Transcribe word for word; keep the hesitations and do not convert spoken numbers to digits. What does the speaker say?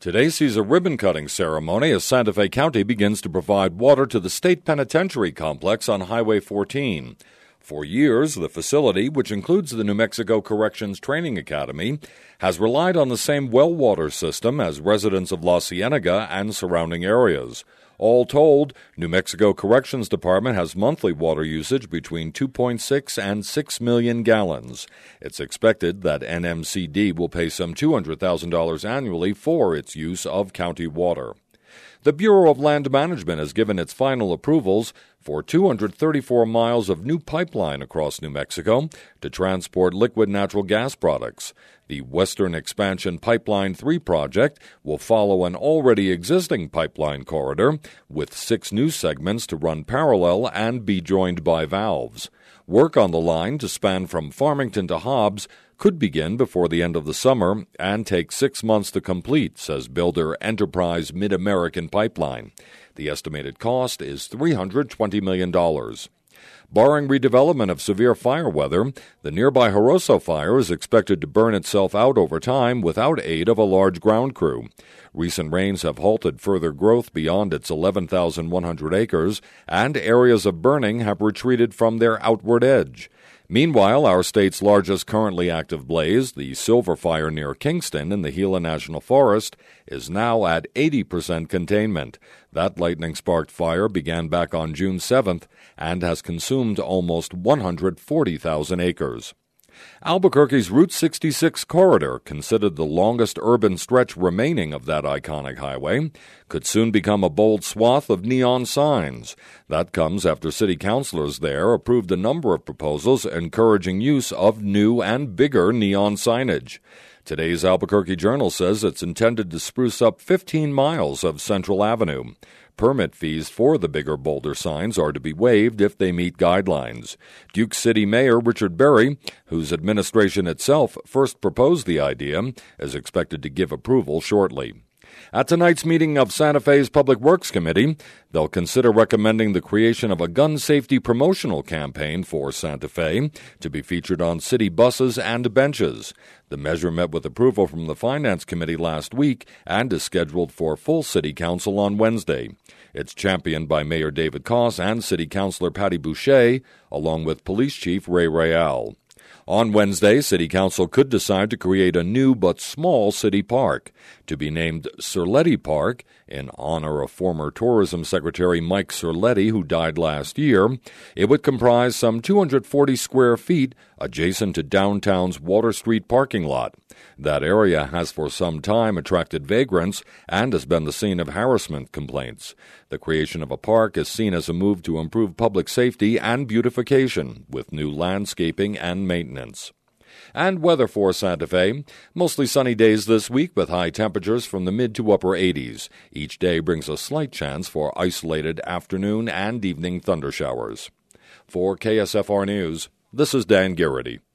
Today sees a ribbon-cutting ceremony as Santa Fe County begins to provide water to the state penitentiary complex on Highway fourteen. For years, the facility, which includes the New Mexico Corrections Training Academy, has relied on the same well water system as residents of La Cienega and surrounding areas. All told, New Mexico Corrections Department has monthly water usage between two point six and six million gallons. It's expected that N M C D will pay some two hundred thousand dollars annually for its use of county water. The Bureau of Land Management has given its final approvals for two hundred thirty-four miles of new pipeline across New Mexico to transport liquid natural gas products. The Western Expansion Pipeline three project will follow an already existing pipeline corridor with six new segments to run parallel and be joined by valves. Work on the line to span from Farmington to Hobbs could begin before the end of the summer and take six months to complete, says builder Enterprise Mid-American Pipeline. The estimated cost is three hundred twenty million dollars. Barring redevelopment of severe fire weather, the nearby Jaroso fire is expected to burn itself out over time without aid of a large ground crew. Recent rains have halted further growth beyond its eleven thousand one hundred acres, and areas of burning have retreated from their outward edge. Meanwhile, our state's largest currently active blaze, the Silver Fire near Kingston in the Gila National Forest, is now at eighty percent containment. That lightning-sparked fire began back on June seventh and has consumed almost one hundred forty thousand acres. Albuquerque's Route sixty-six corridor, considered the longest urban stretch remaining of that iconic highway, could soon become a bold swath of neon signs. That comes after city councilors there approved a number of proposals encouraging use of new and bigger neon signage. Today's Albuquerque Journal says it's intended to spruce up fifteen miles of Central Avenue. Permit fees for the bigger, bolder signs are to be waived if they meet guidelines. Duke City Mayor Richard Berry, whose administration itself first proposed the idea, is expected to give approval shortly. At tonight's meeting of Santa Fe's Public Works Committee, they'll consider recommending the creation of a gun safety promotional campaign for Santa Fe to be featured on city buses and benches. The measure met with approval from the Finance Committee last week and is scheduled for full City Council on Wednesday. It's championed by Mayor David Koss and City Councilor Patty Boucher, along with Police Chief Ray Real. On Wednesday, City Council could decide to create a new but small city park, to be named Cerletti Park, in honor of former Tourism Secretary Mike Cerletti, who died last year. It would comprise some two hundred forty square feet adjacent to downtown's Water Street parking lot. That area has for some time attracted vagrants and has been the scene of harassment complaints. The creation of a park is seen as a move to improve public safety and beautification, with new landscaping and maintenance. And weather for Santa Fe. Mostly sunny days this week with high temperatures from the mid to upper eighties. Each day brings a slight chance for isolated afternoon and evening thundershowers. For K S F R News, this is Dan Garrity.